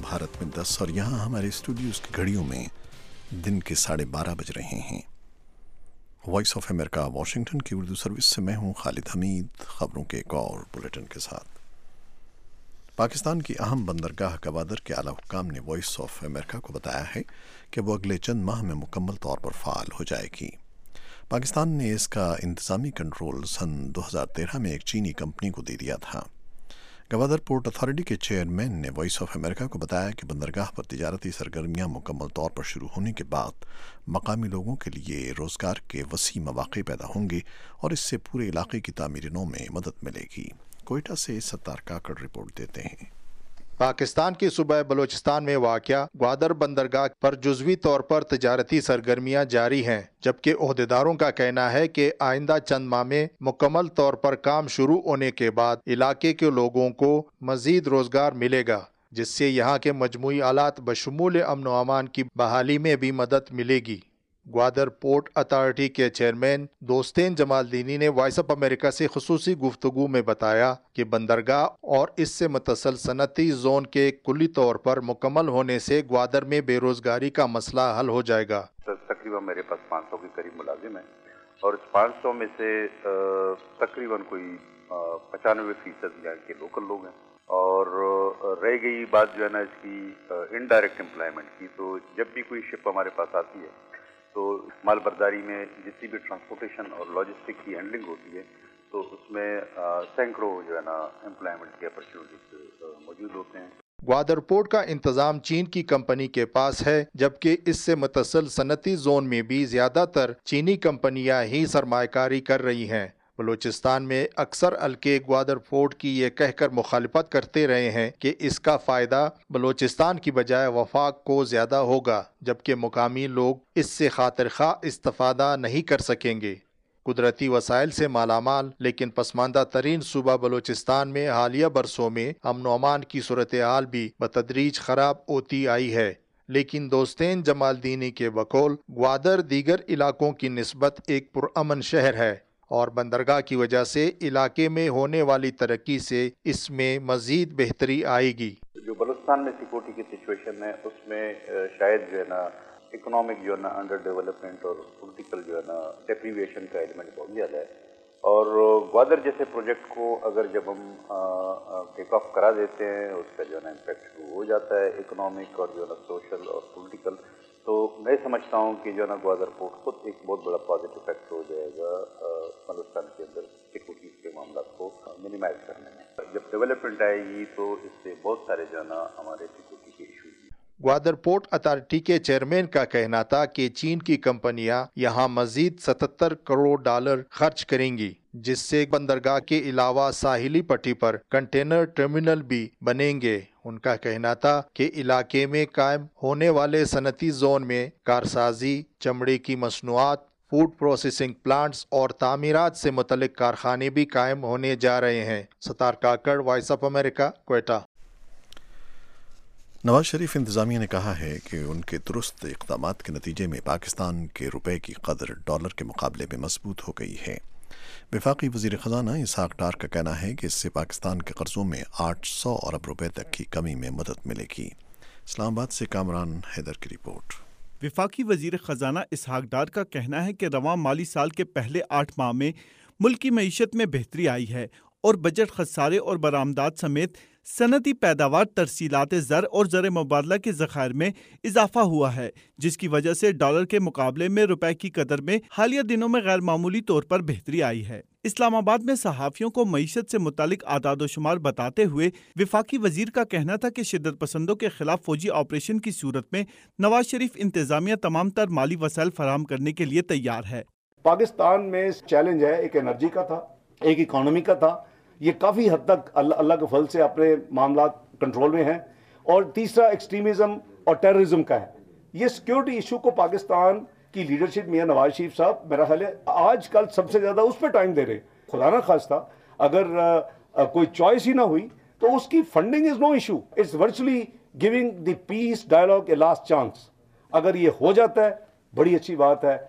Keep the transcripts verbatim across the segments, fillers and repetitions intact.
भारत में दस और यहाँ हमारे स्टूडियोज की घड़ियों में दिन के साढ़े बारह बज रहे हैं। वॉइस ऑफ अमेरिका वाशिंगटन की उर्दू सर्विस से मैं हूँ खालिद हमीद, खबरों के एक और बुलेटिन के साथ। पाकिस्तान की अहम बंदरगाह गवादर के आला हुक्काम ने वॉइस ऑफ अमेरिका को बताया है कि वो अगले चंद माह में मुकम्मल तौर पर फ़ाल हो जाएगी। पाकिस्तान ने इसका इंतज़ामी कंट्रोल सन दो हज़ार तेरह में एक चीनी कंपनी को दे दिया था। गवादर पोर्ट अथॉरिटी के चेयरमैन ने वॉइस ऑफ अमेरिका को बताया कि बंदरगाह पर तिजारती सरगर्मियां मुकम्मल तौर पर शुरू होने के बाद मकामी लोगों के लिए रोज़गार के वसी मौक़े पैदा होंगे और इससे पूरे इलाके की तामीरी नौ में मदद मिलेगी। कोयटा से सत्तार काकड़ रिपोर्ट देते हैं। पाकिस्तान के सूबे बलूचिस्तान में वाक़या ग्वादर बंदरगाह पर जुज़वी तौर पर तिजारती सरगर्मियां जारी हैं, जबकि ओहदेदारों का कहना है कि आइंदा चंद माह में मुकम्मल तौर पर काम शुरू होने के बाद इलाके के लोगों को मज़ीद रोज़गार मिलेगा, जिससे यहाँ के मजमूई आलात बशमूल अमन व अमान की बहाली में भी मदद मिलेगी। ग्वादर पोर्ट अथॉरिटी के चेयरमैन दोस्तेन जमालदीनी ने वॉइस ऑफ अमेरिका से खुसूसी गुफ्तगू में बताया कि बंदरगाह और इससे मुतसल सनती जोन के कुल्ली तौर पर मुकम्मल होने से ग्वादर में बेरोजगारी का मसला हल हो जाएगा। तकरीबन मेरे पास पाँच सौ के करीब मुलाजिम हैं और इस पाँच सौ में से तकरीबन कोई पचानवे फीसद यहाँ के लोकल लोग हैं और रह गई बात जो है ना इसकी इनडायरेक्ट एम्प्लॉयमेंट की, तो जब भी कोई शिप हमारे पास आती है तो माल बर्दारी में जितनी भी ट्रांसपोर्टेशन और लॉजिस्टिक की हैंडलिंग होती है तो उसमें सैकड़ों जो है ना एम्प्लॉयमेंट के अपॉर्चुनिटीज मौजूद होते हैं। ग्वादर पोर्ट का इंतजाम चीन की कंपनी के पास है, जबकि इससे मुतसल सनती जोन में भी ज्यादातर चीनी कंपनियां ही सरमायाकारी कर रही हैं। बलूचिस्तान में अक्सर हल्के ग्वादर पोर्ट की ये कहकर मुखालिफत करते रहे हैं कि इसका फ़ायदा बलूचिस्तान की बजाय वफाक को ज़्यादा होगा, जबकि मुकामी लोग इससे खातिर खा इस्तेफादा नहीं कर सकेंगे। कुदरती वसाइल से मालामाल लेकिन पसमानदा तरीन सूबा बलूचिस्तान में हालिया बरसों में अमन व अमान की सूरत हाल भी बतदरीज ख़राब होती आई है, लेकिन दोस्तेन जमालदीनी के बकौल ग्वादर दीगर इलाकों की निस्बत एक पुरअमन शहर है और बंदरगाह की वजह से इलाके में होने वाली तरक्की से इसमें मजीद बेहतरी आएगी। जो बलूचिस्तान में सिक्योरिटी की सिचुएशन है उसमें शायद जो है ना इकोनॉमिक जो है ना अंडर डेवलपमेंट और पॉलिटिकल जो है ना डेप्रीविएशन का एलिमेंट बहुत ज़्यादा है और ग्वादर जैसे प्रोजेक्ट को अगर जब हम टेक ऑफ करा देते हैं उसका जो है ना इम्पैक्ट शुरू हो जाता है इकोनॉमिक और जो है ना सोशल और पॉलिटिकल, तो मैं समझता हूँ कि जो है ना ग्वादर पोर्ट खुद एक बहुत बड़ा पॉजिटिव इफेक्ट हो जाएगा बलूचिस्तान के अंदर सिक्योरिटी के मामला को मिनिमाइज करने में। जब डेवलपमेंट आएगी तो इससे बहुत सारे जो है ना हमारे सिक्योरिटी के इशू। ग्वादर पोर्ट अथॉरिटी के चेयरमैन का कहना था कि चीन की कंपनियां यहां मजीद सतहत्तर करोड़ डॉलर खर्च करेंगी, जिससे बंदरगाह के अलावा साहिली पट्टी पर कंटेनर टर्मिनल भी बनेंगे। उनका कहना था कि इलाके में कायम होने वाले सनती जोन में कारसाजी, चमड़े की मसनूआत, फूड प्रोसेसिंग प्लांट्स और तामीरात से मुतल्लिक कारखाने भी कायम होने जा रहे हैं। Sattar Kakar, voice of America, Quetta. Nawaz Sharif इंतज़ामिया ने कहा है कि उनके दुरुस्त इक़दामात के नतीजे में पाकिस्तान के रुपए की कदर डॉलर के मुकाबले में मजबूत हो गई है। वफाकी वज़ीर ख़ज़ाना इसहाक़ डार का कहना है कि इससे पाकिस्तान के कर्ज़ों में आठ सौ अरब रुपए तक की कमी में मदद मिलेगी। इस्लामाबाद से कामरान हैदर की रिपोर्ट। वफाकी वज़ीर ख़ज़ाना इसहाक़ डार का कहना है कि रवां माली साल के पहले आठ माह में मुल्क की मईशत में बेहतरी आई है और बजट खसारे और बरामदात समेत सनती पैदावार, तरसीलात ज़र और ज़र मुबादला के ज़खायर में इजाफा हुआ है, जिसकी वजह से डॉलर के मुकाबले में रुपए की कदर में हालिया दिनों में गैर मामूली तौर पर बेहतरी आई है। इस्लामाबाद में सहाफ़ियों को मईशत से मुतालिक आदाद शुमार बताते हुए वफाकी वज़ीर का कहना था कि शिद्दत पसंदों के खिलाफ फौजी ऑपरेशन की सूरत में नवाज शरीफ इंतज़ामिया तमाम तर माली वसाइल फराहम करने के लिए तैयार है। पाकिस्तान में चैलेंज है, एक एनर्जी का था, एक इकोनॉमी का था। ये काफ़ी हद तक अल्लाह अल्लाह के फल से अपने मामला कंट्रोल में हैं। और तीसरा एक्सट्रीमिज़म और टेररिज्म का है। ये सिक्योरिटी इशू को पाकिस्तान की लीडरशिप मियां नवाज शरीफ साहब मेरा ख्याल है आजकल सबसे ज़्यादा उस पर टाइम दे रहे। खुदा ना खास्ता अगर आ, आ, कोई चॉइस ही ना हुई तो उसकी funding is no issue, it's virtually giving the peace dialogue a last chance. अगर ये हो जाता है बड़ी अच्छी बात है।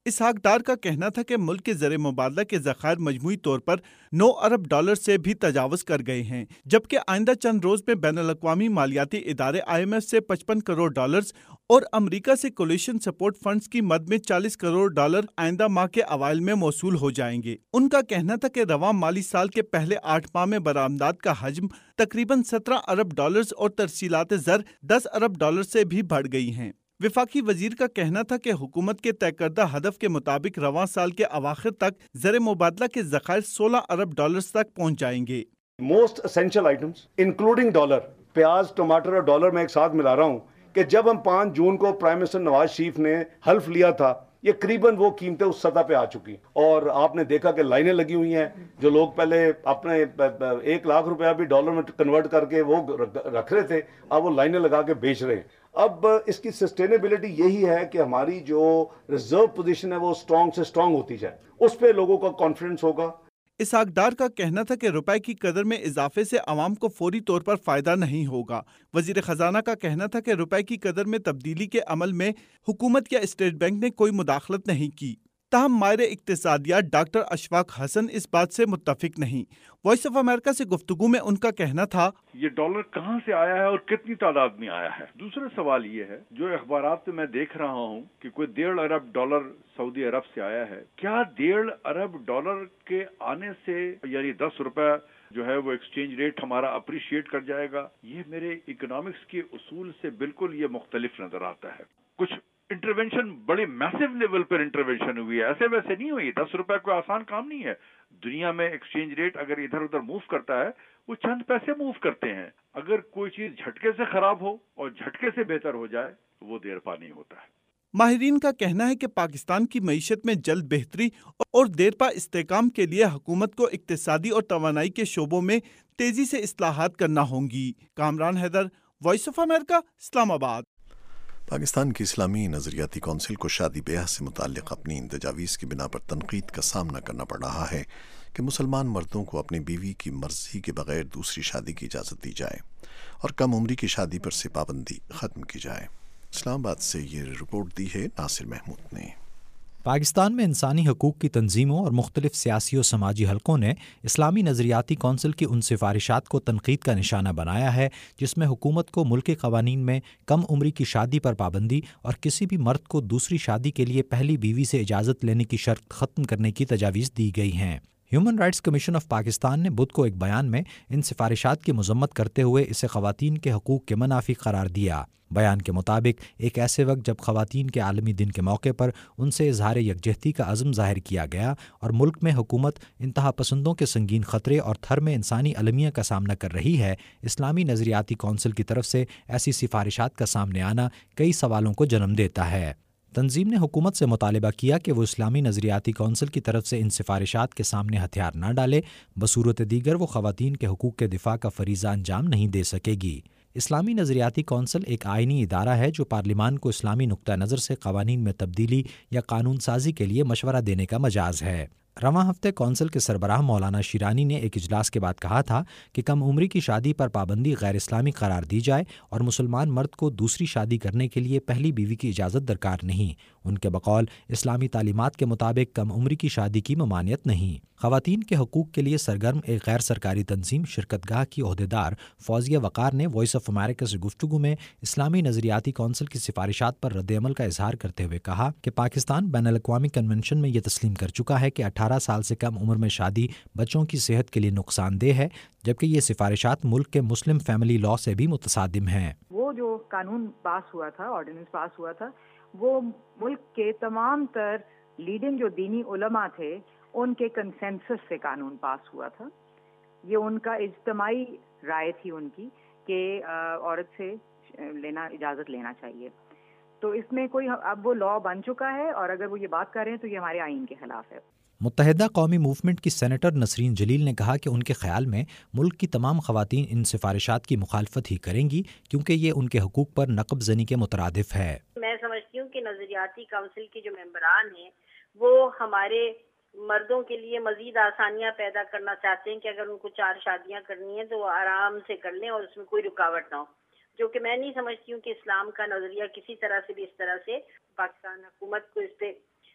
اسحاق ڈار کا کہنا تھا کہ ملک کے زر مبادلہ کے ذخائر مجموعی طور پر نو ارب ڈالر سے بھی تجاوز کر گئے ہیں، جبکہ آئندہ چند روز میں بین الاقوامی مالیاتی ادارے آئی ایم ایف سے پچپن کروڑ ڈالرز اور امریکہ سے کولیشن سپورٹ فنڈز کی مد میں چالیس کروڑ ڈالر آئندہ ماہ کے اوائل میں موصول ہو جائیں گے۔ ان کا کہنا تھا کہ رواں مالی سال کے پہلے آٹھ ماہ میں برآمدات کا حجم تقریباً سترہ ارب ڈالرز اور ترسیلات زر دس ارب ڈالر سے بھی بڑھ گئی ہیں۔ وفاقی وزیر کا کہنا تھا کہ حکومت کے طے کردہ ہدف کے مطابق رواں سال کے اواخر تک زر مبادلہ کے ذخائر سولہ ارب ڈالرز تک پہنچ جائیں گے۔ Most essential items including dollar, پیاز، ٹماٹر اور ڈالر میں ایک ساتھ ملا رہا ہوں کہ جب ہم پانچ جون کو پرائم منسٹر نواز شریف نے حلف لیا تھا، یہ قریباً وہ قیمتیں اس سطح پہ آ چکی، اور آپ نے دیکھا کہ لائنیں لگی ہوئی ہیں۔ جو لوگ پہلے اپنے ایک لاکھ روپیہ بھی ڈالر میں کنورٹ کر کے وہ رکھ رہے تھے، اب وہ لائنیں لگا کے بیچ رہے ہیں۔ اب اس کی سسٹینیبلٹی یہی ہے کہ ہماری جو ریزرو پوزیشن ہے وہ سٹرونگ سے سٹرونگ ہوتی جائے، اس پہ لوگوں کا کانفیڈنس ہوگا۔ اسحاق ڈار کا کہنا تھا کہ روپے کی قدر میں اضافے سے عوام کو فوری طور پر فائدہ نہیں ہوگا۔ وزیر خزانہ کا کہنا تھا کہ روپے کی قدر میں تبدیلی کے عمل میں حکومت یا اسٹیٹ بینک نے کوئی مداخلت نہیں کی۔ تاہم ماہر اقتصادیات ڈاکٹر اشفاق حسن اس بات سے متفق نہیں۔ وائس آف امریکہ سے گفتگو میں ان کا کہنا تھا، یہ ڈالر کہاں سے آیا ہے اور کتنی تعداد میں آیا ہے؟ دوسرا سوال یہ ہے، جو اخبارات میں میں دیکھ رہا ہوں کہ کوئی ڈیڑھ ارب ڈالر سعودی عرب سے آیا ہے، کیا ڈیڑھ ارب ڈالر کے آنے سے یعنی دس روپے جو ہے وہ ایکسچینج ریٹ ہمارا اپریشیٹ کر جائے گا؟ یہ میرے اکنامکس کے اصول سے بالکل یہ مختلف نظر آتا ہے۔ کچھ انٹروینشن بڑے میسو لیول پر انٹروینشن ہوئی ہے، ایسے ویسے نہیں ہوئی۔ دس روپے کوئی آسان کام نہیں ہے۔ دنیا میں ایکسچینج ریٹ اگر ادھر ادھر موو کرتا ہے، وہ چند پیسے موو کرتے ہیں۔ اگر کوئی چیز جھٹکے سے خراب ہو اور جھٹکے سے بہتر ہو جائے، وہ دیر پا نہیں ہوتا ہے۔ ماہرین کا کہنا ہے کہ پاکستان کی معیشت میں جلد بہتری اور دیرپا استحکام کے لیے حکومت کو اقتصادی اور توانائی کے شعبوں میں تیزی سے اصلاحات کرنا ہوں گی۔ Kamran Haider, voice of America, Islamabad. Pakistan کی اسلامی نظریاتی کونسل کو شادی بیاہ سے متعلق اپنی ان تجاویز کی بنا پر تنقید کا سامنا کرنا پڑ رہا ہے کہ مسلمان مردوں کو اپنی بیوی کی مرضی کے بغیر دوسری شادی کی اجازت دی جائے اور کم عمری کی شادی پر سے پابندی ختم کی جائے۔ اسلام آباد سے یہ رپورٹ دی ہے ناصر محمود نے۔ پاکستان میں انسانی حقوق کی تنظیموں اور مختلف سیاسی و سماجی حلقوں نے اسلامی نظریاتی کونسل کی ان سفارشات کو تنقید کا نشانہ بنایا ہے جس میں حکومت کو ملکی قوانین میں کم عمری کی شادی پر پابندی اور کسی بھی مرد کو دوسری شادی کے لیے پہلی بیوی سے اجازت لینے کی شرط ختم کرنے کی تجاویز دی گئی ہیں۔ Human rights commission of Pakistan نے بدھ کو ایک بیان میں ان سفارشات کی مذمت کرتے ہوئے اسے خواتین کے حقوق کے منافی قرار دیا۔ بیان کے مطابق ایک ایسے وقت جب خواتین کے عالمی دن کے موقع پر ان سے اظہار یکجہتی کا عزم ظاہر کیا گیا اور ملک میں حکومت انتہا پسندوں کے سنگین خطرے اور تھر میں انسانی المیہ کا سامنا کر رہی ہے، اسلامی نظریاتی کونسل کی طرف سے ایسی سفارشات کا سامنے آنا کئی سوالوں کو جنم دیتا ہے۔ تنظیم نے حکومت سے مطالبہ کیا کہ وہ اسلامی نظریاتی کونسل کی طرف سے ان سفارشات کے سامنے ہتھیار نہ ڈالے، بصورت دیگر وہ خواتین کے حقوق کے دفاع کا فریضہ انجام نہیں دے سکے گی۔ اسلامی نظریاتی کونسل ایک آئینی ادارہ ہے جو پارلیمان کو اسلامی نقطہ نظر سے قوانین میں تبدیلی یا قانون سازی کے لیے مشورہ دینے کا مجاز ہے۔ رواں ہفتے کونسل کے سربراہ مولانا شیرانی نے ایک اجلاس کے بعد کہا تھا کہ کم عمری کی شادی پر پابندی غیر اسلامی قرار دی جائے اور مسلمان مرد کو دوسری شادی کرنے کے لیے پہلی بیوی کی اجازت درکار نہیں۔ ان کے بقول اسلامی تعلیمات کے مطابق کم عمری کی شادی کی ممانعت نہیں۔ خواتین کے حقوق کے لیے سرگرم ایک غیر سرکاری تنظیم شرکت گاہ کی عہدیدار فوزیہ وقار نے وائس آف امریکہ سے گفتگو میں اسلامی نظریاتی کونسل کی سفارشات پر رد عمل کا اظہار کرتے ہوئے کہا کہ پاکستان بین الاقوامی کنونشن میں یہ تسلیم کر چکا ہے کہ اٹھارہ سال سے کم عمر میں شادی بچوں کی صحت کے لیے نقصان دہ ہے، جبکہ یہ سفارشات ملک کے مسلم فیملی لاء سے بھی متصادم ہیں۔ وہ جو قانون پاس ہوا تھا، آرڈیننس پاس ہوا تھا، وہ ملک کے تمام تر لیڈنگ جو دینی علماء تھے ان کے کنسنسس سے قانون پاس ہوا تھا۔ یہ ان کا اجتماعی رائے تھی ان کی کہ عورت سے لینا اجازت لینا چاہیے۔ تو اس میں کوئی اب وہ لا بن چکا ہے اور اگر وہ یہ بات کر رہے ہیں تو یہ ہمارے آئین کے خلاف ہے۔ متحدہ قومی موومنٹ کی سینیٹر نسرین جلیل نے کہا کہ ان کے خیال میں ملک کی تمام خواتین ان سفارشات کی مخالفت ہی کریں گی کیونکہ یہ ان کے حقوق پر نقب زنی کے مترادف ہے۔ میں سمجھتی ہوں کہ نظریاتی کونسل کے جو ممبران ہیں وہ ہمارے مردوں کے لیے مزید آسانیاں پیدا کرنا چاہتے ہیں کہ اگر ان کو چار شادیاں کرنی ہیں تو وہ آرام سے کر لیں اور اس میں کوئی رکاوٹ نہ ہو، جو کہ میں نہیں سمجھتی ہوں کہ اسلام کا نظریہ کسی طرح سے بھی اس طرح سے پاکستان حکومت کو اس پہ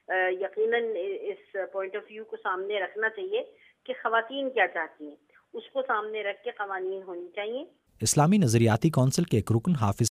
یقیناً اس پوائنٹ آف ویو کو سامنے رکھنا چاہیے کہ خواتین کیا چاہتی ہیں، اس کو سامنے رکھ کے قوانین ہونی چاہیے۔ اسلامی نظریاتی کونسل کے ایک رکن حافظ